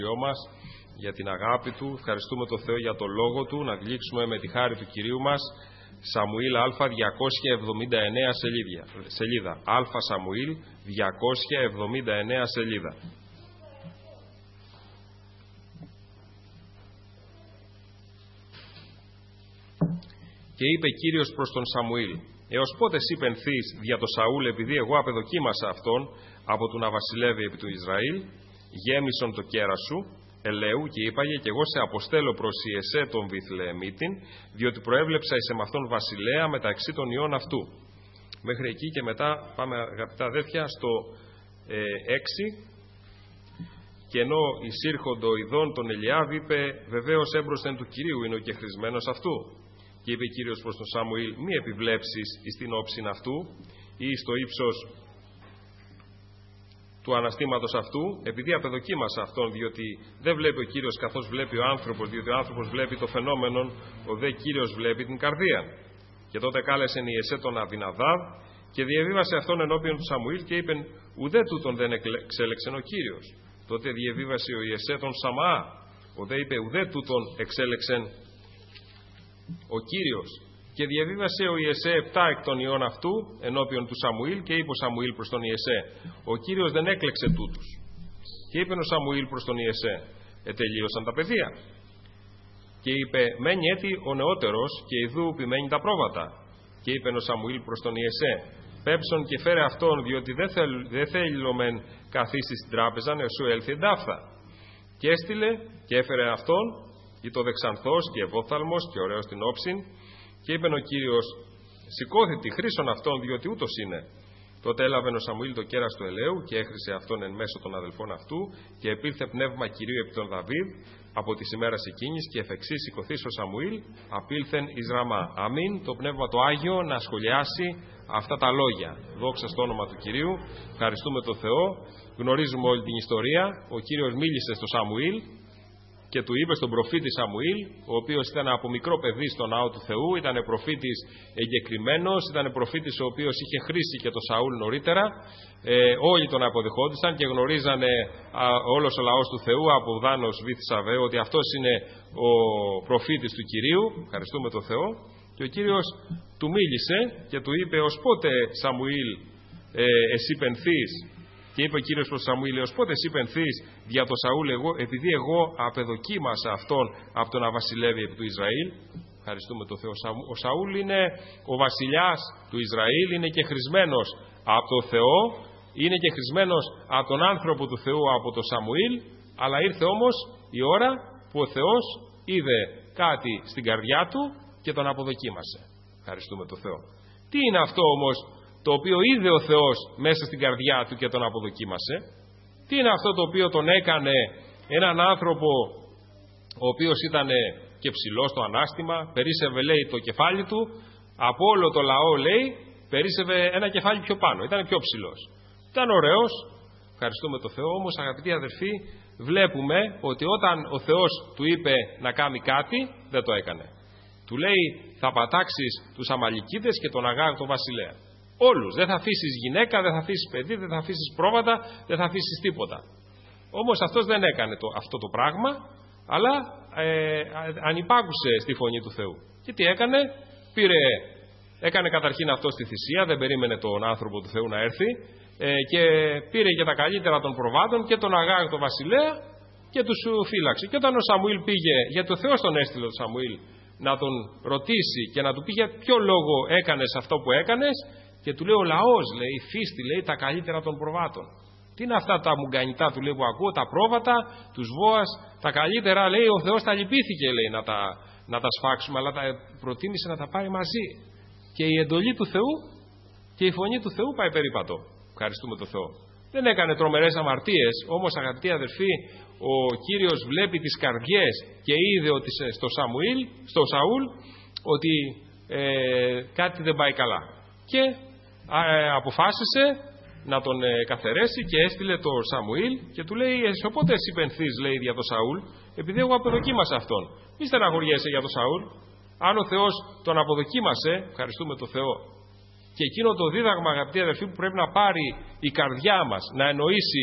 μας, για την αγάπη Του. Ευχαριστούμε τον Θεό για το Λόγο Του. Να γλύξουμε με τη χάρη του Κυρίου μας. Σαμουήλ Α, 279 σελίδα. Α Σαμουήλ, 279 σελίδα. Και είπε Κύριος προς τον Σαμουήλ: έως πότε σύ πενθείς δια το Σαούλ, επειδή εγώ απεδοκίμασα αυτόν από του να βασιλεύει επί του Ισραήλ, γέμισον το κέρας σου, ελαίου, και είπαγε, και εγώ σε αποστέλω προς Ιεσέ τον Βιθλεεμίτην, διότι προέβλεψα εις εμαυτόν βασιλέα μεταξύ των ιών αυτού. Μέχρι εκεί και μετά πάμε, αγαπητά αδέρφια, στο 6. Και ενώ εισήρχοντο ειδών τον Ελιάβ, είπε, βεβαίως έμπροσθεν του Κυρίου είναι ο κεχρισμένος αυτού. Και είπε Κύριος προς τον Σαμουήλ: μη επιβλέψεις εις την όψιν αυτού ή στο ύψος του αναστήματος αυτού, επειδή απεδοκίμασα αυτόν, διότι δεν βλέπει ο Κύριος καθώς βλέπει ο άνθρωπος, διότι ο άνθρωπος βλέπει το φαινόμενο, ο δε Κύριος βλέπει την καρδία. Και τότε κάλεσεν Ιεσέ τον Αβιναδάβ και διεβίβασε αυτόν ενώπιον του Σαμουήλ και είπεν, ουδέ τούτον δεν εξέλεξεν ο Κύριος. Τότε διεβίβασε ο Ιεσέ τον Σαμαά, ο δε είπε, ουδέ τούτον εξέλεξεν ο Κύριος. Και διαβίβασε ο Ιεσέ 7 εκ των ιών αυτού ενώπιον του Σαμουήλ και είπε ο Σαμουήλ προς τον Ιεσέ, ο Κύριος δεν έκλεξε τούτους. Και είπε ο Σαμουήλ προς τον Ιεσέ, ετελείωσαν τα παιδεία. Και είπε, μένει έτη ο νεότερος και ιδού επιμένει τα πρόβατα. Και είπε ο Σαμουήλ προς τον Ιεσέ, πέψον και φέρε αυτόν, διότι δεν θέλει μεν καθίσει στην τράπεζα να σου έλθει εντάφθα. Και έστειλε και έφερε αυτόν, ή το δεξανθός και ευόθαλμος και ωραίος στην όψιν. Και είπε ο Κύριος, σηκώθη τη χρήσον αυτόν, διότι ούτως είναι. Τότε έλαβε ο Σαμουήλ το κέρας του ελαίου και έχρισε αυτόν εν μέσω των αδελφών αυτού, και επήλθε πνεύμα Κυρίου επί τον Δαβίδ από τις ημέρας εκείνης, και εφ' εξής σηκωθείς ο Σαμουήλ, απήλθεν εις Ραμά. Αμήν, το πνεύμα το Άγιο να σχολιάσει αυτά τα λόγια. Δόξα στο όνομα του Κυρίου. Ευχαριστούμε τον Θεό. Γνωρίζουμε όλη την ιστορία. Ο Κύριος μίλησε στο Σαμουήλ και του είπε στον προφήτη Σαμουήλ, ο οποίος ήταν από μικρό παιδί στο ναό του Θεού, ήταν προφήτης εγκεκριμένος, ήταν προφήτης ο οποίος είχε χρήσει και τον Σαούλ νωρίτερα. Όλοι τον αποδεχόντουσαν και γνωρίζανε όλος ο λαός του Θεού από Δάνος Βηθσαβέ ότι αυτός είναι ο προφήτης του Κυρίου. Ευχαριστούμε τον Θεό. Και ο Κύριος του μίλησε και του είπε, ως πότε Σαμουήλ εσύ πενθείς? Και είπε ο Κύριος προς Σαμουήλ, ως πότε εσύ πενθείς δια το Σαούλ, επειδή εγώ απεδοκίμασα αυτόν από το να βασιλεύει επί του Ισραήλ. Ευχαριστούμε τον Θεό. Ο Σαούλ είναι ο βασιλιάς του Ισραήλ, είναι και χρησμένος από τον Θεό, είναι και χρησμένος από τον άνθρωπο του Θεού, από τον Σαμουήλ, αλλά ήρθε όμως η ώρα που ο Θεός είδε κάτι στην καρδιά του και τον αποδοκίμασε. Ευχαριστούμε τον Θεό. Τι είναι αυτό όμως το οποίο είδε ο Θεός μέσα στην καρδιά του και τον αποδοκίμασε? Τι είναι αυτό το οποίο τον έκανε έναν άνθρωπο ο οποίος ήταν και ψηλός στο ανάστημα, περίσσευε, λέει, το κεφάλι του, από όλο το λαό, λέει, περίσσευε ένα κεφάλι πιο πάνω, ήταν πιο ψηλός. Ήταν ωραίος, ευχαριστούμε τον Θεό, όμως αγαπητοί αδερφοί, βλέπουμε ότι όταν ο Θεός του είπε να κάνει κάτι, δεν το έκανε. Του λέει, θα πατάξεις τους Αμαλικίτες και τον Αγάγ τον βασιλέα. Όλους. Δεν θα αφήσεις γυναίκα, δεν θα αφήσεις παιδί, δεν θα αφήσεις πρόβατα, δεν θα αφήσεις τίποτα. Όμως αυτός δεν έκανε αυτό το πράγμα, αλλά ανυπάκουσε στη φωνή του Θεού. Και τι έκανε? Έκανε καταρχήν αυτό τη θυσία, δεν περίμενε τον άνθρωπο του Θεού να έρθει, και πήρε και τα καλύτερα των προβάτων και τον Αγάγ τον βασιλέα και τους φύλαξε. Και όταν ο Σαμουήλ πήγε, γιατί ο Θεός τον έστειλε τον Σαμουήλ να τον ρωτήσει και να του πει για ποιο λόγο έκανες αυτό που έκανες, και του λέει ο λαός, λέει, φύστη, λέει, τα καλύτερα των προβάτων. Τι είναι αυτά τα μουγκανιτά, του λέει, που ακούω, τα πρόβατα, τους βόας, τα καλύτερα, λέει, ο Θεός τα λυπήθηκε, λέει, να τα σφάξουμε, αλλά τα προτίμησε να τα πάρει μαζί. Και η εντολή του Θεού και η φωνή του Θεού πάει περίπατο. Ευχαριστούμε τον Θεό. Δεν έκανε τρομερές αμαρτίες, όμως αγαπητοί αδερφοί, ο Κύριος βλέπει τις καρδιές και είδε ότι στο Σαούλ, ότι κάτι δεν πάει καλά. Και αποφάσισε να τον καθαιρέσει και έστειλε το Σαμουήλ και του λέει, οπότε εσύ πενθείς, λέει, για το Σαούλ, επειδή εγώ αποδοκίμασα αυτόν. Μη στεναχωριέσαι για το Σαούλ. Αν ο Θεός τον αποδοκίμασε, ευχαριστούμε τον Θεό. Και εκείνο το δίδαγμα, αγαπητοί αδερφοί, που πρέπει να πάρει η καρδιά μας, να εννοήσει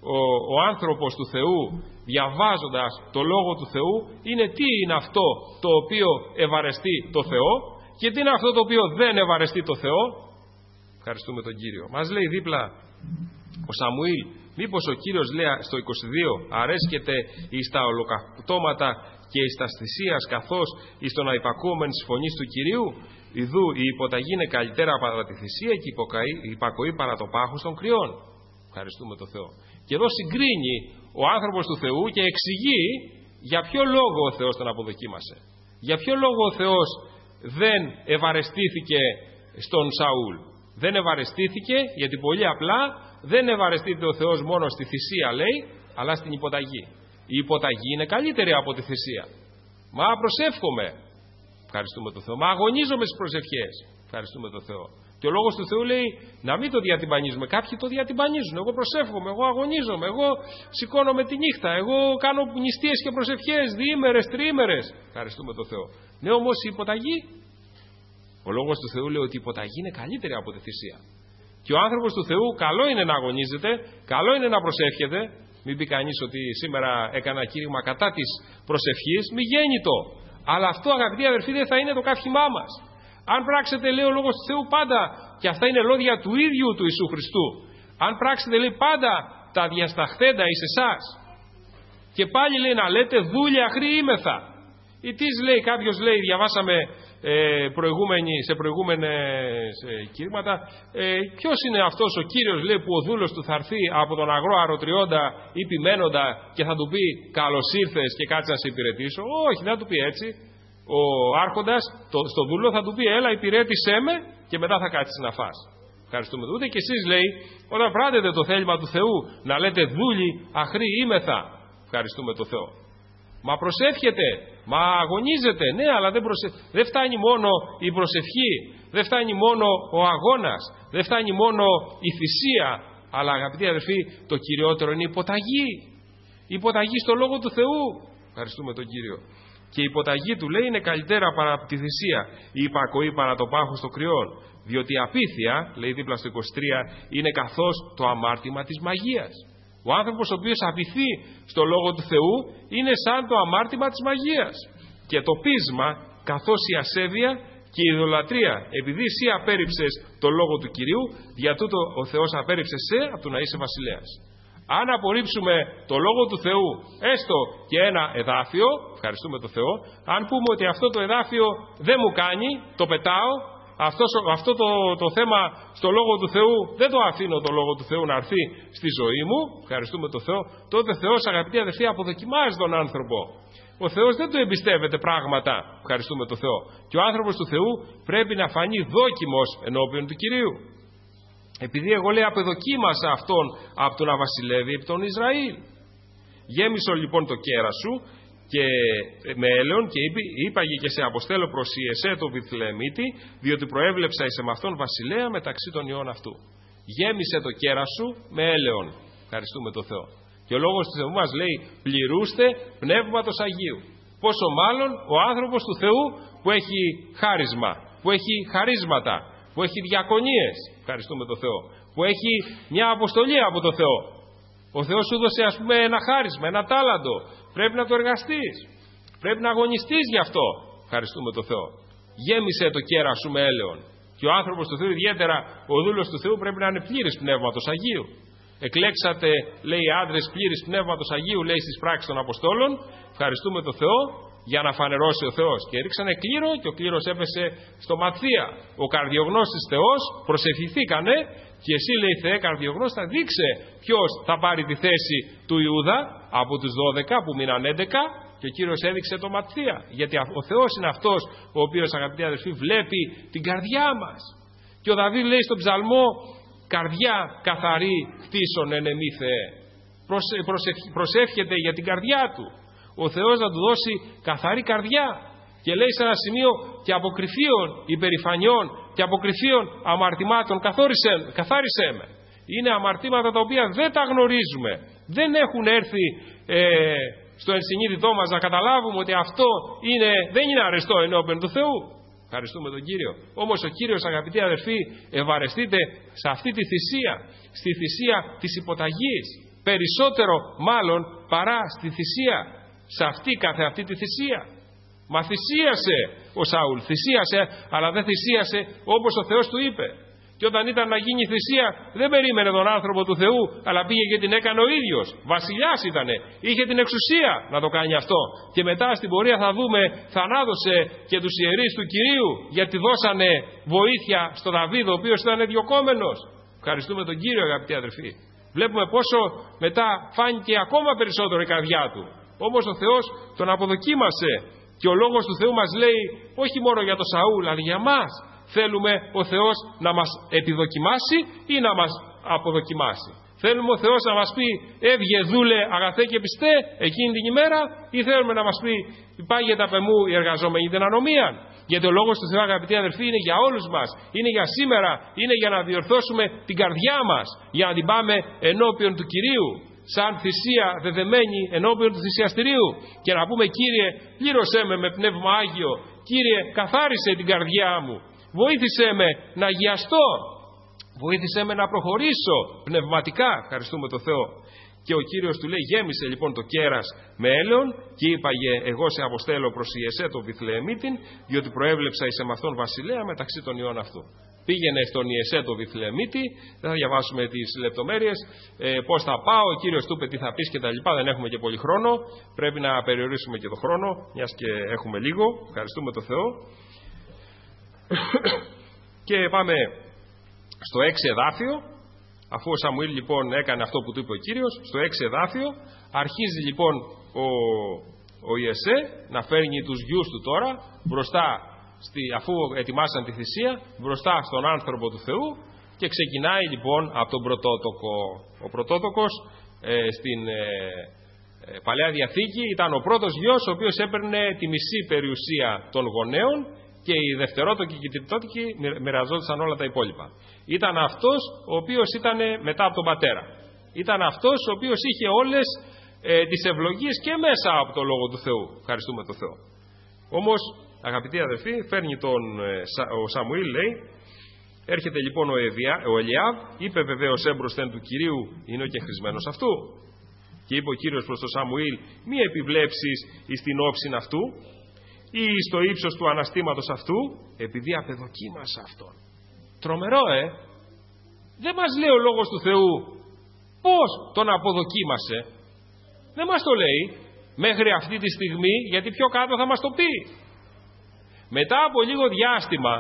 ο άνθρωπος του Θεού, διαβάζοντας το Λόγο του Θεού, είναι τι είναι αυτό το οποίο ευαρεστεί το Θεό και τι είναι αυτό το οποίο δεν ευαρεστεί το Θεό. Ευχαριστούμε τον Κύριο. Μας λέει δίπλα ο Σαμουήλ, μήπως ο Κύριος, λέει στο 22, αρέσκεται εις τα ολοκαυτώματα και εις τα θυσίας, καθώς εις τον αϊπακούμεν της φωνής του Κυρίου? Ιδού η υποταγή είναι καλύτερα παρά τη θυσία και η υπακοή παρά το πάχος των κρυών. Ευχαριστούμε τον Θεό. Και εδώ συγκρίνει ο άνθρωπος του Θεού και εξηγεί για ποιο λόγο ο Θεός τον αποδοκίμασε. Για ποιο λόγο ο Θεός δεν ευαρεστήθηκε στον Σαούλ. Δεν ευαρεστήθηκε γιατί πολύ απλά δεν ευαρεστείται ο Θεός μόνο στη θυσία, λέει, αλλά στην υποταγή. Η υποταγή είναι καλύτερη από τη θυσία. Μα προσεύχομαι. Ευχαριστούμε τον Θεό. Μα αγωνίζομαι στις προσευχές. Ευχαριστούμε τον Θεό. Και ο λόγος του Θεού λέει να μην το διατυμπανίζουμε. Κάποιοι το διατυμπανίζουν. Εγώ προσεύχομαι, εγώ αγωνίζομαι, εγώ σηκώνομαι τη νύχτα, εγώ κάνω νηστείες και προσευχές διήμερες, τριήμερες. Ευχαριστούμε τον Θεό. Ναι, όμως η υποταγή, ο λόγος του Θεού λέει ότι η υποταγή είναι καλύτερη από τη θυσία. Και ο άνθρωπος του Θεού καλό είναι να αγωνίζεται, καλό είναι να προσεύχεται. Μην πει κανείς ότι σήμερα έκανα κήρυγμα κατά της προσευχής, μη γέννητο. Αλλά αυτό, αγαπητοί αδερφοί, δεν θα είναι το καύχημά μας. Αν πράξετε, λέει ο λόγος του Θεού, πάντα, και αυτά είναι λόγια του ίδιου του Ιησού Χριστού, αν πράξετε, λέει, πάντα τα διασταχθέντα εις εσάς, και πάλι λέει να λέτε δούλια αχρή ήμεθα. Ή τις λέει, κάποιος λέει, διαβάσαμε σε προηγούμενες κήρυγματα, ποιος είναι αυτός ο Κύριος, λέει, που ο δούλος του θα έρθει από τον αγρό αρωτριώντα ή ποιμένοντα και θα του πει καλώς ήρθες και κάτσε να σε υπηρετήσω? Όχι, δεν θα του πει έτσι. Ο άρχοντας στο δούλο θα του πει έλα υπηρέτησέ με και μετά θα κάτσεις να φας. Ευχαριστούμε. Ούτε και εσείς, λέει, όταν πράτετε το θέλημα του Θεού, να λέτε δούλοι αχρή ήμεθα. Ευχαριστούμε τον Θεό. Μα προσεύχεται, μα αγωνίζεται, ναι, αλλά δεν φτάνει μόνο η προσευχή, δεν φτάνει μόνο ο αγώνας, δεν φτάνει μόνο η θυσία, αλλά, αγαπητοί αδερφοί, το κυριότερο είναι η υποταγή. Η υποταγή στο Λόγο του Θεού. Ευχαριστούμε τον Κύριο. Και η υποταγή του, λέει, είναι καλύτερα παρά τη θυσία, η υπακοή παρά το πάχος των κρυών. Διότι η απίθεια, λέει δίπλα στο 23, είναι καθώς το αμάρτημα της μαγείας. Ο άνθρωπος ο οποίος απειθεί στο Λόγο του Θεού είναι σαν το αμάρτημα της μαγείας. Και το πείσμα καθώς η ασέβεια και η ειδωλατρία. Επειδή εσύ απέρριψες το Λόγο του Κυρίου, δια τούτο ο Θεός απέρριψε σε από το να είσαι βασιλέας. Αν απορρίψουμε το Λόγο του Θεού, έστω και ένα εδάφιο, ευχαριστούμε τον Θεό, αν πούμε ότι αυτό το εδάφιο δεν μου κάνει, το πετάω, αυτό το θέμα στο Λόγο του Θεού δεν το αφήνω το Λόγο του Θεού να έρθει στη ζωή μου, ευχαριστούμε τον Θεό, τότε ο Θεός, αγαπητοί αδερφοί, αποδοκιμάζει τον άνθρωπο. Ο Θεός δεν του εμπιστεύεται πράγματα, ευχαριστούμε τον Θεό. Και ο άνθρωπος του Θεού πρέπει να φανεί δόκιμος ενώπιον του Κυρίου. Επειδή εγώ, λέει, απεδοκίμασα αυτόν από το να βασιλεύει επί τον Ισραήλ. Γέμισο λοιπόν το κέρας σου και με έλεον και είπαγε και σε αποστέλω προς Ιεσέ το Βιθλεεμίτη, διότι προέβλεψα εις εμαυτόν βασιλέα μεταξύ των ιών αυτού. Γέμισε το κέρας σου με έλεον. Ευχαριστούμε τον Θεό. Και ο λόγος του Θεού μας λέει πληρούστε πνεύματος Αγίου. Πόσο μάλλον ο άνθρωπος του Θεού που έχει χάρισμα, που έχει χαρίσματα, που έχει διακονίες, ευχαριστούμε τον Θεό, που έχει μια αποστολή από τον Θεό. Ο Θεός σου έδωσε, ας πούμε, ένα χάρισμα, ένα τάλαντο. Πρέπει να το εργαστείς. Πρέπει να αγωνιστείς γι' αυτό. Ευχαριστούμε τον Θεό. Γέμισε το κέρας σου με έλεον. Και ο άνθρωπος του Θεού, ιδιαίτερα ο δούλος του Θεού, πρέπει να είναι πλήρης πνεύματος Αγίου. Εκλέξατε, λέει, άντρες πλήρης πνεύματος Αγίου, λέει στις πράξεις των Αποστόλων. Ευχαριστούμε τον Θεό για να φανερώσει ο Θεός. Και ρίξανε κλήρο και ο κλήρος έπεσε στο Ματθία. Ο καρδιογνώστης Θεός προσευχηθήκανε και εσύ, λέει, Θεέ καρδιογνώστα, δείξε ποιος θα πάρει τη θέση του Ιούδα από τους 12 που μείναν 11. Και ο Κύριος έδειξε το Ματθία. Γιατί ο Θεός είναι αυτός ο οποίος, αγαπητοί αδελφοί, βλέπει την καρδιά μας. Και ο Δαβίδ λέει στον ψαλμό, καρδιά καθαρή χτίσον εν εμή Θεέ. Προσεύχεται για την καρδιά του. Ο Θεός να του δώσει καθαρή καρδιά. Και λέει σε ένα σημείο και αποκρυφίων υπερηφανιών και αποκρυφίων αμαρτημάτων καθάρισέ με. Είναι αμαρτήματα τα οποία δεν τα γνωρίζουμε. Δεν έχουν έρθει στο ενσυνείδητό μας να καταλάβουμε ότι αυτό δεν είναι αρεστό ενώπιον του Θεού. Ευχαριστούμε τον Κύριο. Όμως ο Κύριος, αγαπητοί αδερφοί, ευαρεστείτε σε αυτή τη θυσία, στη θυσία της υποταγής. Περισσότερο μάλλον παρά στη θυσία, σε αυτή τη θυσία. Μα θυσίασε ο Σαούλ, θυσίασε, αλλά δεν θυσίασε όπως ο Θεός του είπε. Και όταν ήταν να γίνει θυσία, δεν περίμενε τον άνθρωπο του Θεού, αλλά πήγε και την έκανε ο ίδιος. Βασιλιάς ήτανε, είχε την εξουσία να το κάνει αυτό. Και μετά στην πορεία θα δούμε, θα ανάδωσε και τους ιερείς του Κυρίου, γιατί δώσανε βοήθεια στον Δαβίδ, ο οποίος ήταν διωκόμενος. Ευχαριστούμε τον Κύριο, αγαπητοί αδερφοί. Βλέπουμε πόσο μετά φάνηκε ακόμα περισσότερο η καρδιά του. Όμως ο Θεός τον αποδοκίμασε. Και ο λόγος του Θεού μας λέει, όχι μόνο για τον Σαούλ, αλλά για μας. Θέλουμε ο Θεός να μας επιδοκιμάσει ή να μας αποδοκιμάσει? Θέλουμε ο Θεός να μας πει, έβγε δούλε αγαθέ και πιστέ εκείνη την ημέρα, ή θέλουμε να μας πει, πάγε τα πεμού οι εργαζόμενοι την ανομία? Γιατί ο λόγος του Θεού, αγαπητοί αδερφοί, είναι για όλους μας. Είναι για σήμερα, είναι για να διορθώσουμε την καρδιά μας, για να την πάμε ενώπιον του Κυρίου, σαν θυσία δεδεμένη ενώπιον του θυσιαστηρίου, και να πούμε, Κύριε, πλήρωσέ με πνεύμα Άγιο, Κύριε, καθάρισε την καρδιά μου, βοήθησέ με να αγιαστώ, βοήθησέ με να προχωρήσω πνευματικά. Ευχαριστούμε τον Θεό. Και ο Κύριος του λέει, γέμισε λοιπόν το κέρας με έλαιον, και είπαγε, εγώ σε αποστέλω προς Ιεσέ τον Βιθλεεμίτην, διότι προέβλεψα εις εμαυτόν βασιλέα μεταξύ των ιών αυτού. Πήγαινε στον Ιεσέ τον Βιθλεεμίτη, δεν θα διαβάσουμε τις λεπτομέρειες, πώς θα πάω, ο Κύριος του είπε τι θα πεις και τα λοιπά, δεν έχουμε και πολύ χρόνο, πρέπει να περιορίσουμε και το χρόνο, μιας και έχουμε λίγο. Ευχαριστούμε τον Θεό. Και πάμε στο 6 εδάφιο. Αφού ο Σαμουήλ λοιπόν έκανε αυτό που του είπε ο Κύριος, στο 6 εδάφιο αρχίζει λοιπόν ο Ιεσέ να φέρνει τους γιους του τώρα μπροστά, αφού ετοιμάσαν τη θυσία, μπροστά στον άνθρωπο του Θεού, και ξεκινάει λοιπόν από τον πρωτότοκο. Ο πρωτότοκος στην Παλαιά Διαθήκη ήταν ο πρώτος γιος, ο οποίος έπαιρνε τη μισή περιουσία των γονέων, και οι δευτερότοκοι και οι τριτότοκοι μοιραζόντουσαν όλα τα υπόλοιπα. Ήταν αυτός ο οποίος ήταν μετά από τον πατέρα. Ήταν αυτός ο οποίος είχε όλες τις ευλογίες και μέσα από το Λόγο του Θεού. Ευχαριστούμε τον Θεό. Όμως, αγαπητοί αδελφοί, φέρνει ο Σαμουήλ, λέει, έρχεται λοιπόν ο Ελιάβ, είπε βεβαίως έμπροσθεν του Κυρίου, είναι ο κεχρισμένος αυτού. Και είπε ο Κύριος προς τον Σαμουήλ, μη επιβλέψεις εις την όψιν αυτού, ή στο ύψος του αναστήματος αυτού, επειδή απεδοκίμασα αυτόν. Τρομερό, δεν μας λέει ο Λόγος του Θεού πώς τον αποδοκίμασε. Δεν μας το λέει μέχρι αυτή τη στιγμή, γιατί πιο κάτω θα μας το πει. Μετά από λίγο διάστημα,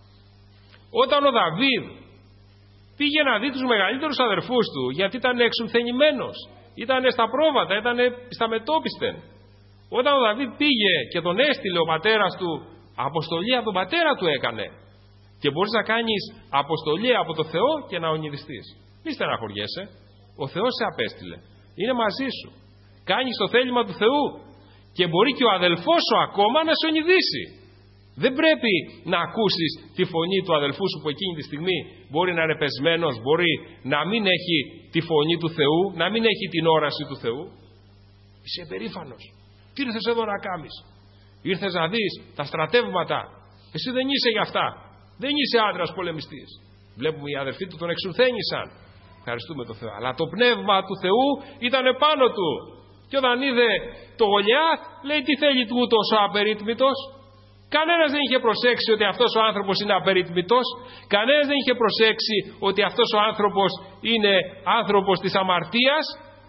όταν ο Δαβίδ πήγε να δει τους μεγαλύτερους αδερφούς του, γιατί ήταν εξουθενημένος, ήταν στα πρόβατα, ήταν στα μετώπιστεν. Όταν ο Δαβίδ πήγε και τον έστειλε ο πατέρας του, αποστολή από τον πατέρα του έκανε. Και μπορείς να κάνεις αποστολή από το Θεό και να ονειδιστείς. Μη στεναχωριέσαι. Ο Θεός σε απέστειλε. Είναι μαζί σου. Κάνεις το θέλημα του Θεού. Και μπορεί και ο αδελφός σου ακόμα να σε ονειδήσει. Δεν πρέπει να ακούσεις τη φωνή του αδελφού σου που εκείνη τη στιγμή μπορεί να είναι πεσμένος, μπορεί να μην έχει τη φωνή του Θεού, να μην έχει την όραση του Θεού. Είσαι περήφανος. Τι ήρθες εδώ να κάνεις? Ήρθες να δεις τα στρατεύματα. Εσύ δεν είσαι για αυτά. Δεν είσαι άντρας πολεμιστής. Βλέπουμε οι αδερφοί του τον εξουρθένησαν. Ευχαριστούμε τον Θεό. Αλλά το πνεύμα του Θεού ήταν πάνω του. Και όταν είδε το Γολιάθ, λέει, τι θέλει του τόσο απερίτμητος? Κανένας δεν είχε προσέξει ότι αυτός ο άνθρωπος είναι απερίτμητος. Κανένας δεν είχε προσέξει ότι αυτός ο άνθρωπος είναι άνθρωπος της αμαρτίας.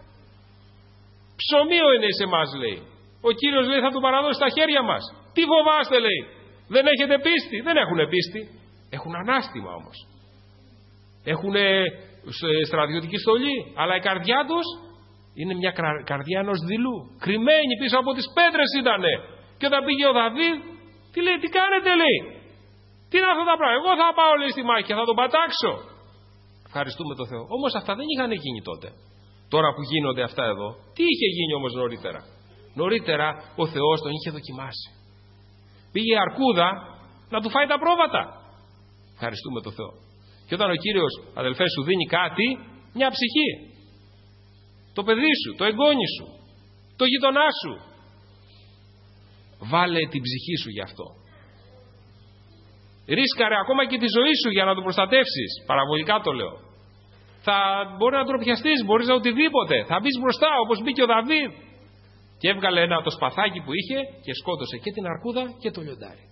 Ψωμίο είναι σε εμάς, λέει. Ο Κύριος, λέει, θα του παραδώσει στα χέρια μας. Τι φοβάστε, λέει? Δεν έχετε πίστη? Δεν έχουν πίστη. Έχουν ανάστημα όμως. Έχουν στρατιωτική στολή. Αλλά η καρδιά τους είναι μια καρδιά ενός δειλού. Κρυμμένη πίσω από τις πέτρες ήτανε. Και όταν πήγε ο Δαβίδ, τι λέει, τι κάνετε, λέει? Τι είναι αυτά τα πράγματα? Εγώ θα πάω, λέει, στη μάχη και θα τον πατάξω. Ευχαριστούμε τον Θεό. Όμως αυτά δεν είχαν γίνει τότε. Τώρα που γίνονται αυτά εδώ, τι είχε γίνει όμως νωρίτερα? Νωρίτερα ο Θεός τον είχε δοκιμάσει. Πήγε η αρκούδα να του φάει τα πρόβατα. Ευχαριστούμε τον Θεό. Και όταν ο Κύριος, αδελφέ, σου δίνει κάτι, μια ψυχή, το παιδί σου, το εγγόνι σου, το γειτονά σου, βάλε την ψυχή σου γι' αυτό. Ρίσκαρε ακόμα και τη ζωή σου για να το προστατεύσεις. Παραβολικά το λέω. μπορεί να ντροπιαστείς, μπορείς να οτιδήποτε. Θα μπεις μπροστά όπως μπήκε ο Δαβίδ. Και έβγαλε το σπαθάκι που είχε και σκότωσε και την αρκούδα και το λιοντάρι.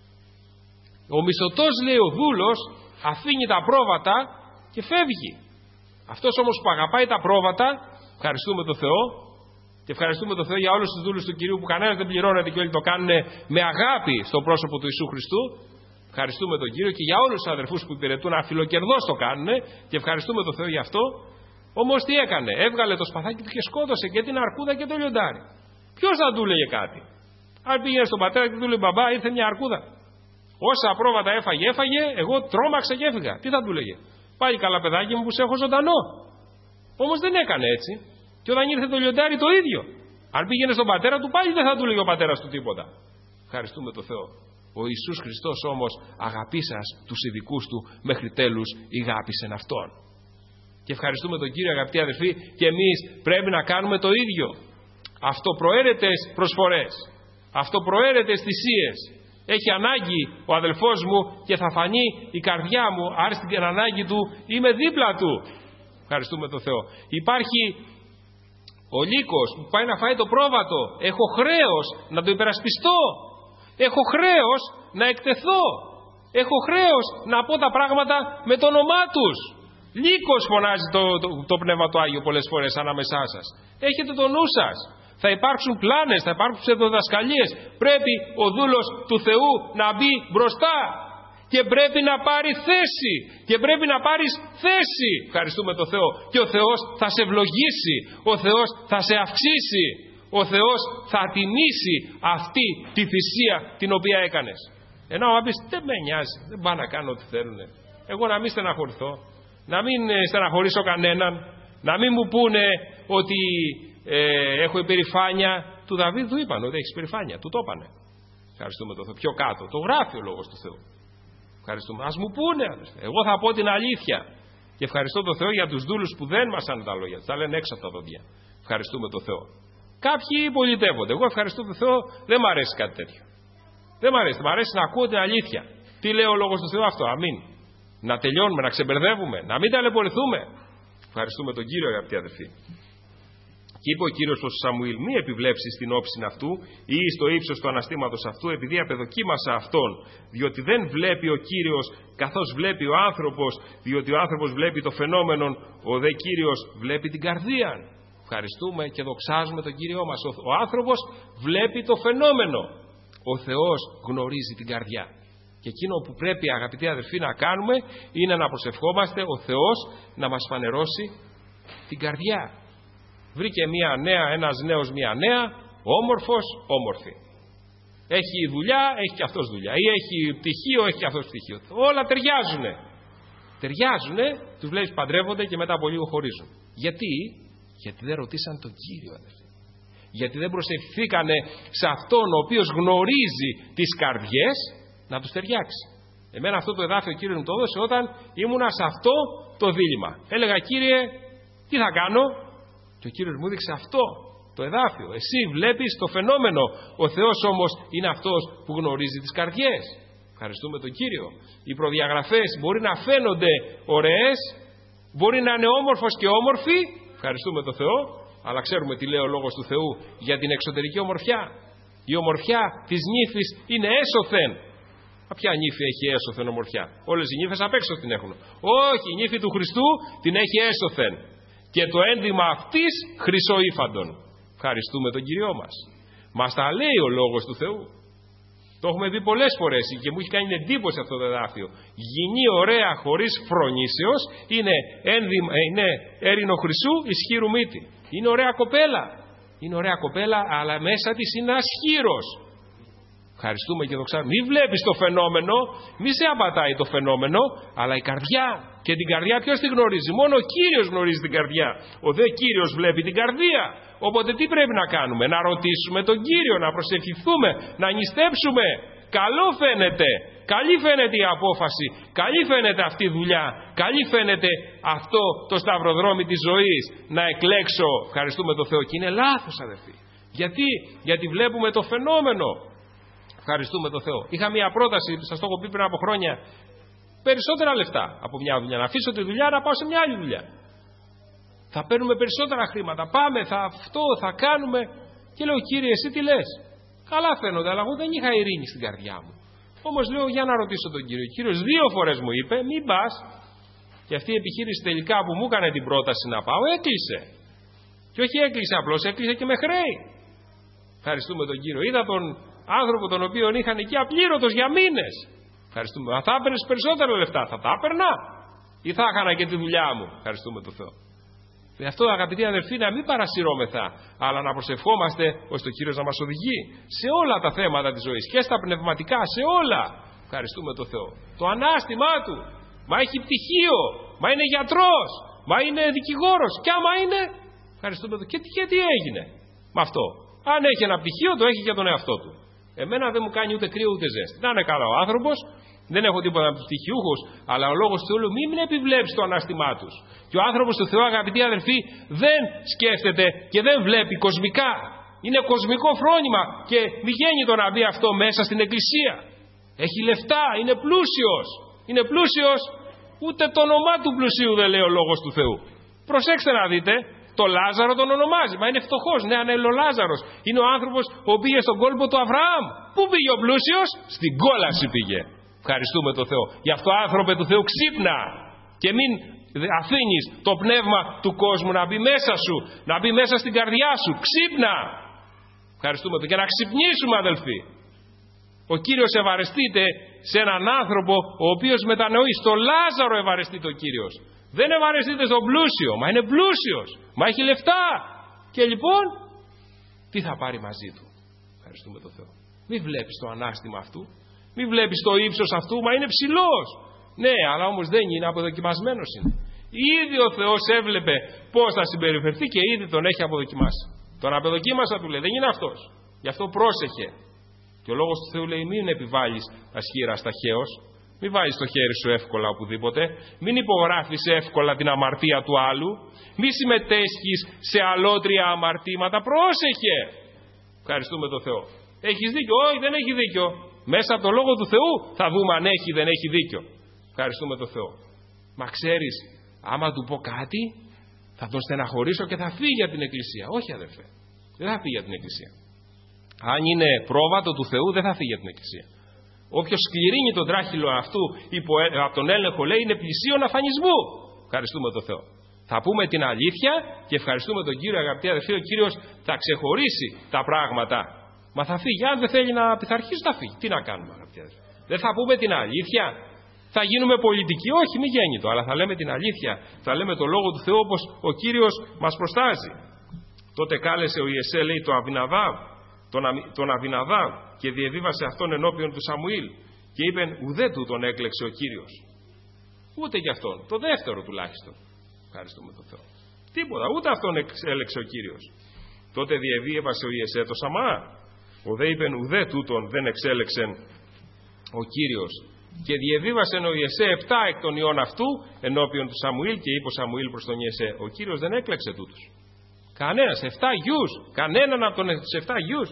Ο μισθωτός, λέει, ο δούλος αφήνει τα πρόβατα και φεύγει. Αυτός όμως που αγαπάει τα πρόβατα, ευχαριστούμε τον Θεό, και ευχαριστούμε τον Θεό για όλους τους δούλους του Κυρίου που κανένας δεν πληρώνεται και όλοι το κάνουν με αγάπη στο πρόσωπο του Ιησού Χριστού. Ευχαριστούμε τον Κύριο και για όλους τους αδερφούς που υπηρετούν αφιλοκερδώς το κάνουν και ευχαριστούμε τον Θεό γι' αυτό. Όμως τι έκανε? Έβγαλε το σπαθάκι του και σκότωσε και την αρκούδα και το λιοντάρι. Ποιος θα του έλεγε κάτι? Αν πήγαινε στον πατέρα και του λέει μπαμπά, ήρθε μια αρκούδα. Όσα πρόβατα έφαγε, εγώ τρόμαξα και έφυγα. Τι θα του έλεγε? Πάλι καλά παιδάκι μου που σε έχω ζωντανό. Όμως δεν έκανε έτσι. Και όταν ήρθε το λιοντάρι το ίδιο. Αν πήγαινε στον πατέρα του, πάλι δεν θα του έλεγε ο πατέρας του τίποτα. Ευχαριστούμε τον Θεό. Ο Ιησούς Χριστός όμως αγαπήσας τους ειδικούς του μέχρι τέλους ηγάπησεν αυτόν. Και ευχαριστούμε τον Κύριο, αγαπητοί αδελφοί, και εμείς πρέπει να κάνουμε το ίδιο. Αυτοπροαίρετες προσφορές, αυτοπροαίρετες θυσίες. Έχει ανάγκη ο αδελφός μου και θα φανεί η καρδιά μου, άρεσε την ανάγκη του, είμαι δίπλα του. Ευχαριστούμε τον Θεό. Υπάρχει ο λύκος που πάει να φάει το πρόβατο. Έχω χρέος να το υπερασπιστώ. Έχω χρέος να εκτεθώ. Έχω χρέος να πω τα πράγματα με το όνομά τους. Λύκος φωνάζει το Πνεύμα του Άγιο πολλές φορές ανάμεσά σας. Έχετε το νου σας. Θα υπάρξουν πλάνες, θα υπάρξουν ψευδοδιδασκαλίες. Πρέπει ο δούλος του Θεού να μπει μπροστά. Και πρέπει να πάρει θέση. Και πρέπει να πάρεις θέση. Ευχαριστούμε τον Θεό. Και ο Θεός θα σε ευλογήσει. Ο Θεός θα σε αυξήσει. Ο Θεός θα τιμήσει αυτή τη θυσία την οποία έκανες. Ενώ να πεις δεν με νοιάζει, δεν πάω να κάνω ό,τι θέλουν. Εγώ να μην στεναχωρηθώ, να μην στεναχωρήσω κανέναν, να μην μου πούνε ότι έχω υπερηφάνεια. Του Δαβίδ του είπαν ότι έχεις υπερηφάνεια, του το είπανε. Ευχαριστούμε τον Θεό. Πιο κάτω, το γράφει ο Λόγος του Θεού. Ευχαριστούμε. Ας μου πούνε, εγώ θα πω την αλήθεια. Και ευχαριστώ τον Θεό για τους δούλους που δεν μας άνε τα λόγια, τα λένε έξω από τα δόντια. Ευχαριστούμε τον Θεό. Κάποιοι πολιτεύονται. Εγώ ευχαριστώ τον Θεό, δεν μ' αρέσει κάτι τέτοιο. Δεν μ' αρέσει. Μ' αρέσει να ακούω την αλήθεια. Τι λέει ο Λόγος του Θεού αυτό? Αμήν. Να τελειώνουμε, να ξεμπερδεύουμε, να μην ταλαιπωρηθούμε. Ευχαριστούμε τον Κύριο, αγαπητοί αδελφοί. Και είπε ο Κύριος προς Σαμουήλ: μη επιβλέψεις στην όψιν αυτού ή στο ύψος του αναστήματος αυτού, επειδή απεδοκίμασα αυτόν. Διότι δεν βλέπει ο Κύριος καθώς βλέπει ο άνθρωπος, διότι ο άνθρωπος βλέπει το φαινόμενον, ο δε Κύριος βλέπει την καρδία. Ευχαριστούμε και δοξάζουμε τον Κύριό μας. Ο άνθρωπος βλέπει το φαινόμενο. Ο Θεός γνωρίζει την καρδιά. Και εκείνο που πρέπει, αγαπητοί αδελφοί, να κάνουμε είναι να προσευχόμαστε ο Θεός να μας φανερώσει την καρδιά. Βρήκε ένας νέος μια νέα, όμορφος, όμορφη. Έχει δουλειά, έχει και αυτός δουλειά. Ή έχει πτυχίο, έχει και αυτός πτυχίο. Όλα ταιριάζουνε. Ταιριάζουνε, τους βλέπεις παντρεύονται και μετά από λίγο χωρίζουν. Γιατί δεν ρωτήσαν τον Κύριο, αδελφοί. Γιατί δεν προσευχθήκανε σε αυτόν ο οποίος γνωρίζει τις καρδιές να τους ταιριάξει. Εμένα αυτό το εδάφιο ο Κύριος μου το έδωσε όταν ήμουνα σε αυτό το δίλημμα. Έλεγα: Κύριε, τι θα κάνω? Και ο Κύριος μου έδειξε αυτό το εδάφιο. Εσύ βλέπεις το φαινόμενο. Ο Θεός όμως είναι αυτός που γνωρίζει τις καρδιές. Ευχαριστούμε τον Κύριο. Οι προδιαγραφές μπορεί να φαίνονται ωραίες, μπορεί να είναι όμορφος και όμορφη. Ευχαριστούμε τον Θεό. Αλλά ξέρουμε τι λέει ο Λόγος του Θεού για την εξωτερική ομορφιά. Η ομορφιά της νύφης είναι έσωθεν. Ποια νύφη έχει έσωθεν ομορφιά? Όλες οι νύφες απ' έξω την έχουν. Όχι, η νύφη του Χριστού την έχει έσωθεν. Και το ένδυμα αυτής χρυσοήφαντον. Ευχαριστούμε τον Κυριό μας. Μας τα λέει ο Λόγος του Θεού. Το έχουμε δει πολλές φορές και μου έχει κάνει εντύπωση αυτό το εδάφιο. Γυνή ωραία χωρίς φρονήσεως είναι έρινο χρυσού ισχύρου μύτη. Είναι ωραία κοπέλα. Είναι ωραία κοπέλα, αλλά μέσα της είναι ασχήρος. Ευχαριστούμε και δοξάζουμε. Μη βλέπεις το φαινόμενο, μη σε απατάει το φαινόμενο, αλλά η καρδιά. Και την καρδιά ποιος την γνωρίζει? Μόνο ο Κύριος γνωρίζει την καρδιά. Ο δε Κύριος βλέπει την καρδία. Οπότε τι πρέπει να κάνουμε? Να ρωτήσουμε τον Κύριο, να προσευχηθούμε, να νηστέψουμε. Καλό φαίνεται. Καλή φαίνεται η απόφαση. Καλή φαίνεται αυτή η δουλειά. Καλή φαίνεται αυτό το σταυροδρόμι της ζωής. Να εκλέξω. Ευχαριστούμε τον Θεό. Και είναι λάθος, αδελφοί. Γιατί βλέπουμε το φαινόμενο. Ευχαριστούμε τον Θεό. Είχα μια πρόταση, σας το έχω πει πριν από χρόνια. Περισσότερα λεφτά από μια δουλειά. Να αφήσω τη δουλειά να πάω σε μια άλλη δουλειά. Θα παίρνουμε περισσότερα χρήματα. Πάμε, θα κάνουμε. Και λέω, Κύριε, εσύ τι λες? Καλά φαίνονται, αλλά εγώ δεν είχα ειρήνη στην καρδιά μου. Όμως λέω, για να ρωτήσω τον Κύριο. Ο Κύριος 2 φορές μου είπε, μην πας. Και αυτή η επιχείρηση τελικά που μου έκανε την πρόταση να πάω, έκλεισε. Και όχι έκλεισε απλώς, έκλεισε και με χρέη. Ευχαριστούμε τον Κύριο. Είδα τον άνθρωπο τον οποίο είχαν εκεί απλήρωτος για μήνες. Ευχαριστούμε. Αν θα έπαιρνες περισσότερα λεφτά, θα τα έπαιρνα ή θα έχανα και τη δουλειά μου? Ευχαριστούμε τον Θεό. Γι' αυτό, αγαπητοί αδερφοί, να μην παρασυρώμεθα, αλλά να προσευχόμαστε ώστε ο Κύριος να μας οδηγεί σε όλα τα θέματα της ζωής και στα πνευματικά, σε όλα. Ευχαριστούμε τον Θεό. Το ανάστημά του. Μα έχει πτυχίο. Μα είναι γιατρός. Μα είναι δικηγόρος. Και άμα είναι. Ευχαριστούμε τον Θεό. Και τι έγινε με αυτό? Αν έχει ένα πτυχίο, το έχει για τον εαυτό του. Εμένα δεν μου κάνει ούτε κρύο ούτε ζέστη. Να είναι καλά ο άνθρωπος. Δεν έχω τίποτα από τους πτυχιούχους, αλλά ο λόγος του Θεού μην επιβλέψει το ανάστημά τους. Και ο άνθρωπος του Θεού, αγαπητοί αδερφοί, δεν σκέφτεται και δεν βλέπει κοσμικά. Είναι κοσμικό φρόνημα και βγαίνει το να μπει αυτό μέσα στην εκκλησία. Έχει λεφτά, είναι πλούσιος. Είναι πλούσιος, ούτε το όνομά του πλουσίου δεν λέει ο λόγος του Θεού. Προσέξτε να δείτε, το Λάζαρο τον ονομάζει, μα είναι φτωχός. Ναι, αν είναι ο Λάζαρος. Είναι ο άνθρωπος που πήγε στον κόλπο του Αβραάμ. Πού πήγε ο πλούσιος? Στην κόλαση πήγε. Ευχαριστούμε τον Θεό. Γι' αυτό, άνθρωπε του Θεού, ξύπνα και μην αφήνεις το πνεύμα του κόσμου να μπει μέσα σου, να μπει μέσα στην καρδιά σου. Ξύπνα. Ευχαριστούμε τον. Και να ξυπνήσουμε, αδελφοί. Ο Κύριος ευαρεστείται σε έναν άνθρωπο ο οποίος μετανοεί. Στο Λάζαρο ευαρεστείται ο Κύριος. Δεν ευαρεστείται στον πλούσιο. Μα είναι πλούσιος. Μα έχει λεφτά. Και λοιπόν, τι θα πάρει μαζί του? Ευχαριστούμε τον Θεό. Μην βλέπεις το ανάστημα αυτού. Μην βλέπεις το ύψος αυτού, μα είναι ψηλός. Ναι, αλλά όμως δεν είναι, αποδοκιμασμένος είναι. Ήδη ο Θεός έβλεπε πώς θα συμπεριφερθεί και ήδη τον έχει αποδοκιμάσει. Τον αποδοκίμασα, του λέει, δεν είναι αυτός. Γι' αυτό πρόσεχε. Και ο λόγος του Θεού λέει, μην επιβάλλεις ασχήρα ταχαίως. Μην βάζεις το χέρι σου εύκολα οπουδήποτε. Μην υπογράφεις εύκολα την αμαρτία του άλλου. Μην συμμετέσχεις σε αλότρια αμαρτήματα. Πρόσεχε. Ευχαριστούμε τον Θεό. Έχεις δίκιο? Όχι, δεν έχει δίκιο. Μέσα από το Λόγο του Θεού θα δούμε αν έχει ή δεν έχει δίκιο. Ευχαριστούμε τον Θεό. Μα ξέρεις, άμα του πω κάτι, θα τον στεναχωρήσω και θα φύγει από την Εκκλησία. Όχι, αδερφέ. Δεν θα φύγει από την Εκκλησία. Αν είναι πρόβατο του Θεού, δεν θα φύγει από την Εκκλησία. Όποιος σκληρύνει τον τράχυλο αυτού από τον έλεγχο, λέει, είναι πλησίον αφανισμού. Ευχαριστούμε τον Θεό. Θα πούμε την αλήθεια και ευχαριστούμε τον Κύριο, αγαπητοί αδερφοί. Ο Κύριος θα ξεχωρίσει τα πράγματα. Μα θα φύγει. Αν δεν θέλει να πειθαρχήσει, θα φύγει. Τι να κάνουμε, αγαπητοί αδερφοί? Δεν θα πούμε την αλήθεια? Θα γίνουμε πολιτικοί? Όχι, μη γέννητο. Αλλά θα λέμε την αλήθεια. Θα λέμε το Λόγο του Θεού όπως ο Κύριος μας προστάζει. Τότε κάλεσε ο Ιεσέ, λέει, τον Αβιναδάβ και διεβίβασε αυτόν ενώπιον του Σαμουήλ. Και είπεν, ουδέ του τον έκλεξε ο Κύριος. Ούτε γι' αυτόν. Το δεύτερο τουλάχιστον. Ευχαριστούμε τον Θεό. Τίποτα. Ούτε αυτόν έλεξε ο Κύριος. Τότε διεβίβασε ο Ιεσέ το Σαμά. Ο δε είπεν, ουδέ τούτον δεν εξέλεξεν ο Κύριος. Και διεβίβασε ο Ιεσέ 7 εκ των ιών αυτού ενώπιον του Σαμουήλ και είπε ο Σαμουήλ προς τον Ιεσέ, ο Κύριος δεν έκλεξε τούτους. Κανένας, 7 γιους. Κανέναν από τους 7 γιους.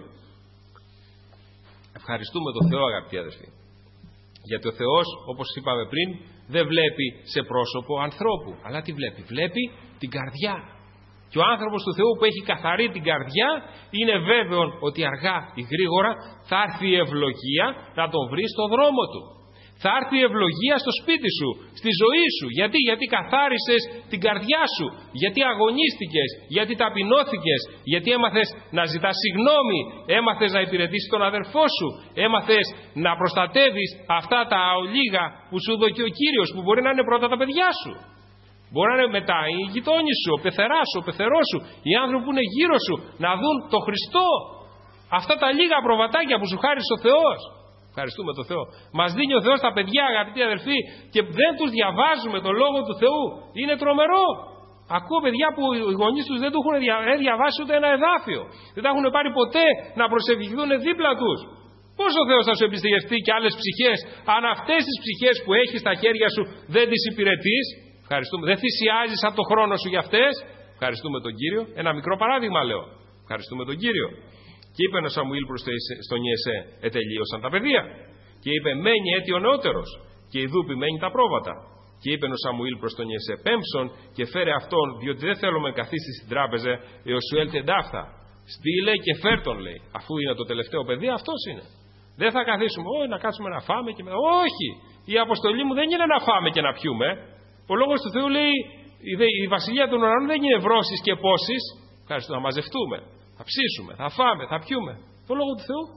Ευχαριστούμε τον Θεό, αγαπητοί αδελφοί. Γιατί ο Θεός, όπως είπαμε πριν, δεν βλέπει σε πρόσωπο ανθρώπου. Αλλά τι βλέπει? Βλέπει την καρδιά. Και ο άνθρωπος του Θεού που έχει καθαρή την καρδιά, είναι βέβαιο ότι αργά ή γρήγορα θα έρθει η ευλογία να τον βρει στο δρόμο του. Θα έρθει η ευλογία στο σπίτι σου, στη ζωή σου. Γιατί καθάρισες την καρδιά σου, γιατί αγωνίστηκες, γιατί ταπεινώθηκες, γιατί έμαθες να ζητάς συγγνώμη, έμαθες να υπηρετήσεις τον αδερφό σου, έμαθες να προστατεύεις αυτά τα ολίγα που σου δώσει ο Κύριος, που μπορεί να είναι πρώτα τα παιδιά σου. Μπορεί να είναι μετά οι γειτόνοι σου, ο πεθεράς σου, ο πεθερός σου, οι άνθρωποι που είναι γύρω σου, να δουν τον Χριστό. Αυτά τα λίγα προβατάκια που σου χάρισε ο Θεός. Ευχαριστούμε τον Θεό. Μας δίνει ο Θεός τα παιδιά, αγαπητοί αδελφοί, και δεν τους διαβάζουμε τον Λόγο του Θεού. Είναι τρομερό. Ακούω παιδιά που οι γονείς τους δεν του έχουν διαβάσει ούτε ένα εδάφιο. Δεν τα έχουν πάρει ποτέ να προσευχηθούν δίπλα τους. Πώς ο Θεός θα σου εμπιστευτεί και άλλες ψυχές, αν αυτές τις ψυχές που έχεις στα χέρια σου δεν τις υπηρετείς? Ευχαριστούμε. Δεν θυσιάζεις από το χρόνο σου για αυτές? Ευχαριστούμε τον Κύριο. Ένα μικρό παράδειγμα λέω. Ευχαριστούμε τον Κύριο. Και είπε ο Σαμουήλ προς τον Ιεσέ, ετελείωσαν τα παιδεία. Και είπε, μένει έτη ο νεότερος. Και η δούπη μένει τα πρόβατα. Και είπε ο Σαμουήλ προς τον Ιεσέ: Πέμψον και φέρε αυτόν, διότι δεν θέλουμε καθίσει στην τράπεζα έως σου έλθει εντάφθα. Στείλε και φέρ τον, λέει. Αφού είναι το τελευταίο παιδί, αυτός είναι. Δεν θα καθίσουμε, να κάτσουμε να φάμε και μετά. Όχι! Η αποστολή μου δεν είναι να φάμε και να πιούμε. Ο λόγος του Θεού λέει: η βασιλεία των ουρανών δεν είναι βρώσεις και πόσεις. Ευχαριστώ, να μαζευτούμε, θα ψήσουμε, θα φάμε, θα πιούμε. Το λόγο του Θεού.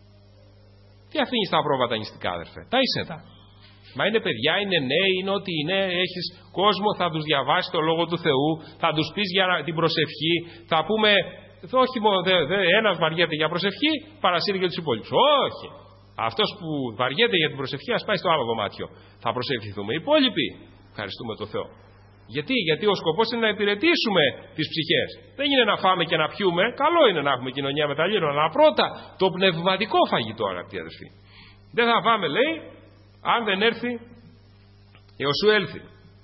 Τι αφήνεις τα πρόβατα νηστικά, αδερφέ? Τα είσαι τα. Μα είναι παιδιά, είναι νέοι, είναι ό,τι είναι. Έχεις κόσμο, θα τους διαβάσει το λόγο του Θεού, θα τους πεις για την προσευχή, θα πούμε. Όχι μόνο ένας βαριέται για προσευχή, παρασύρει και τους υπόλοιπους. Όχι. Αυτός που βαριέται για την προσευχή, ας πάει στο άλλο δωμάτιο. Θα προσευχηθούμε. Οι υπόλοιποι, ευχαριστούμε τον Θεό. Γιατί ο σκοπός είναι να υπηρετήσουμε τις ψυχές. Δεν είναι να φάμε και να πιούμε. Καλό είναι να έχουμε κοινωνία με τα λίρα, αλλά πρώτα το πνευματικό φαγητό, αγαπητοί αδελφοί. Δεν θα φάμε, λέει, αν δεν έρθει έως σου έλθει.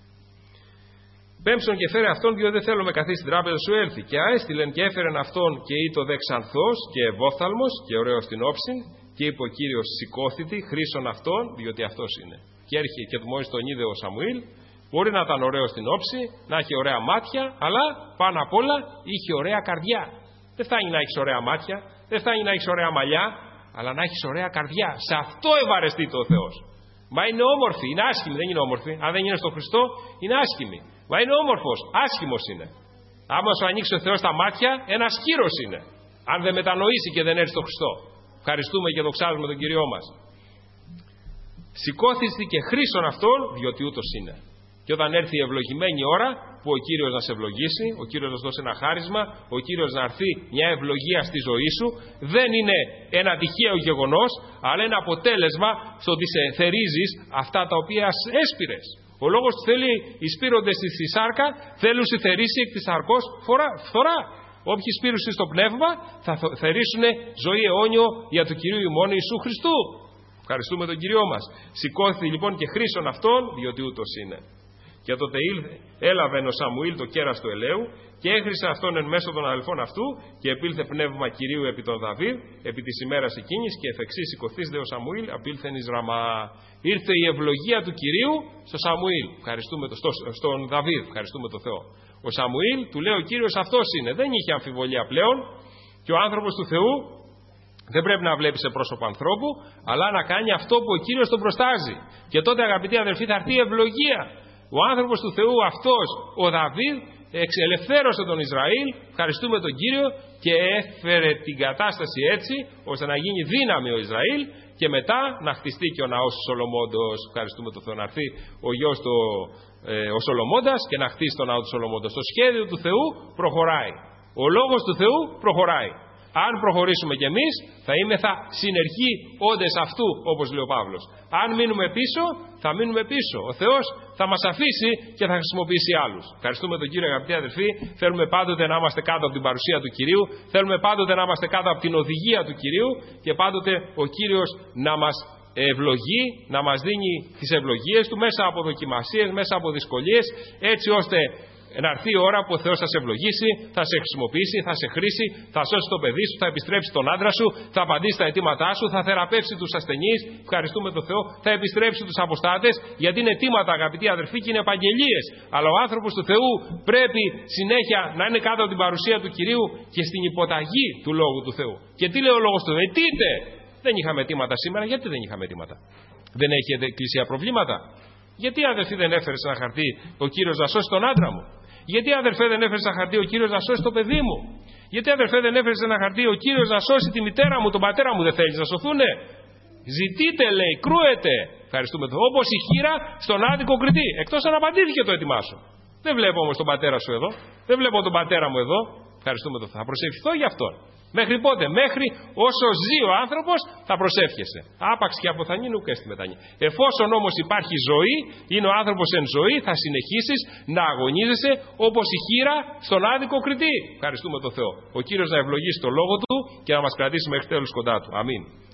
Πέμψον και φέρε αυτόν, διότι δεν θέλουμε καθίσει στην τράπεζα σου έλθει. Και αέστειλεν και έφερεν αυτόν και ήτο δε ξανθός και ευόφθαλμος και ωραίος στην όψιν. Και είπε ο Κύριος: σηκώθητη, χρήσον αυτόν, διότι αυτός είναι. Και έρχεται και μόλις τον είδε ο Σαμουήλ. Μπορεί να ήταν ωραίο στην όψη, να έχει ωραία μάτια, αλλά πάνω απ' όλα είχε ωραία καρδιά. Δεν φτάνει να έχει ωραία μάτια, δεν φτάνει να έχει ωραία μαλλιά, αλλά να έχει ωραία καρδιά. Σε αυτό ευαρεστείται ο Θεός. Μα είναι όμορφη, είναι άσχημη, δεν είναι όμορφη. Αν δεν είναι στον Χριστό, είναι άσχημη. Μα είναι όμορφος, άσχημος είναι. Άμα σου ανοίξει ο Θεός τα μάτια, ένας χείρος είναι. Αν δεν μετανοήσει και δεν έρθει στον Χριστό. Ευχαριστούμε και δοξάζουμε τον Κύριό μας. Σηκώθηστη και χρήσον αυτόν, διότι ούτως είναι. Και όταν έρθει η ευλογημένη ώρα που ο Κύριος να σε ευλογήσει, ο Κύριος να σου δώσει ένα χάρισμα, ο Κύριος να έρθει μια ευλογία στη ζωή σου, δεν είναι ένα τυχαίο γεγονός, αλλά ένα αποτέλεσμα στο ότι σε θερίζεις αυτά τα οποία έσπηρες. Ο λόγος του θέλει οι σπείροντες στη σάρκα θέλουν στη θερίσει εκ της σαρκός φθορά. Όποιοι σπείρουν στο πνεύμα θα θερίσουν ζωή αιώνιο για του Κυρίου ημών Ιησού Χριστού. Ευχαριστούμε τον Κύριό μας. Σηκώθη λοιπόν και χρήσον αυτόν, διότι ούτως είναι. Και τότε έλαβε ο Σαμουήλ το κέρας του ελαίου και έχρισε αυτόν εν μέσω των αδελφών αυτού και επήλθε πνεύμα Κυρίου επί τον Δαβίδ επί της ημέρας εκείνης και εφ' εξής σηκωθείς δε ο Σαμουήλ απήλθεν εις Ραμά. Ήρθε η ευλογία του Κυρίου στο Σαμουήλ, στον Δαβίδ, ευχαριστούμε τον Θεό. Ο Σαμουήλ του λέει ο Κύριος αυτός είναι, δεν είχε αμφιβολία πλέον και ο άνθρωπος του Θεού δεν πρέπει να βλέπει σε πρόσωπο ανθρώπου αλλά να κάνει αυτό που ο Κύριος τον προστάζει. Και τότε αγαπητοί αδελφοί θα έρθει η ευλογία. Ο άνθρωπος του Θεού αυτός, ο Δαβίδ, εξελευθέρωσε τον Ισραήλ, ευχαριστούμε τον Κύριο, και έφερε την κατάσταση έτσι, ώστε να γίνει δύναμη ο Ισραήλ και μετά να χτιστεί και ο ναός του Σολομώντος, ευχαριστούμε τον Θεό, να έρθει ο γιος του ο Σολομώντας και να χτίσει τον ναό του Σολομώντος. Το σχέδιο του Θεού προχωράει. Ο λόγος του Θεού προχωράει. Αν προχωρήσουμε κι εμείς, θα είμεθα συνεργοί όντες αυτού, όπως λέει ο Παύλος. Αν μείνουμε πίσω, θα μείνουμε πίσω. Ο Θεός θα μας αφήσει και θα χρησιμοποιήσει άλλους. Ευχαριστούμε τον Κύριο, αγαπητοί αδελφοί. Θέλουμε πάντοτε να είμαστε κάτω από την παρουσία του Κυρίου. Θέλουμε πάντοτε να είμαστε κάτω από την οδηγία του Κυρίου. Και πάντοτε ο Κύριος να μας ευλογεί, να μας δίνει τις ευλογίες του μέσα από δοκιμασίες, μέσα από δυσκολίες, έτσι ώστε να έρθει η ώρα που ο Θεός θα σε ευλογήσει, θα σε χρησιμοποιήσει, θα σε χρήσει, θα σώσει το παιδί σου, θα επιστρέψει τον άντρα σου, θα απαντήσει τα αιτήματά σου, θα θεραπεύσει τους ασθενείς, ευχαριστούμε τον Θεό, θα επιστρέψει τους αποστάτες, γιατί είναι αιτήματα, αγαπητοί αδερφοί, και είναι επαγγελίες. Αλλά ο άνθρωπος του Θεού πρέπει συνέχεια να είναι κάτω από την παρουσία του Κυρίου και στην υποταγή του Λόγου του Θεού. Και τι λέει ο Λόγος του Θεού? Αιτείτε! Δεν είχαμε αιτήματα σήμερα. Γιατί δεν είχαμε αιτήματα? Δεν έχει εκκλησία προβλήματα? Γιατί αδερφοί δεν έφερε ένα χαρτί ο Κύριος να σώσει τον άντρα μου? Γιατί αδερφέ δεν έφερε ένα χαρτί ο Κύριος να σώσει το παιδί μου? Γιατί αδερφέ δεν έφερε ένα χαρτί ο Κύριος να σώσει τη μητέρα μου, τον πατέρα μου? Δεν θέλεις να σωθούνε? Ζητείτε, λέει, κρούετε. Ευχαριστούμε τον Θεό. Όπως η χήρα στον άδικο κριτή. Εκτός αν απαντήθηκε το έτοιμά σου. Δεν βλέπω όμως τον πατέρα σου εδώ. Δεν βλέπω τον πατέρα μου εδώ. Ευχαριστούμε τον Θεό. Θα προσευχηθώ για αυτόν. Μέχρι πότε? Μέχρι όσο ζει ο άνθρωπος θα προσεύχεσαι. Άπαξ και αποθανεί νουκ έστι μετανή. Εφόσον όμως υπάρχει ζωή, είναι ο άνθρωπος εν ζωή, θα συνεχίσεις να αγωνίζεσαι όπως η χήρα στον άδικο κριτή. Ευχαριστούμε τον Θεό. Ο Κύριος να ευλογήσει το λόγο του και να μας κρατήσει μέχρι τέλους κοντά του. Αμήν.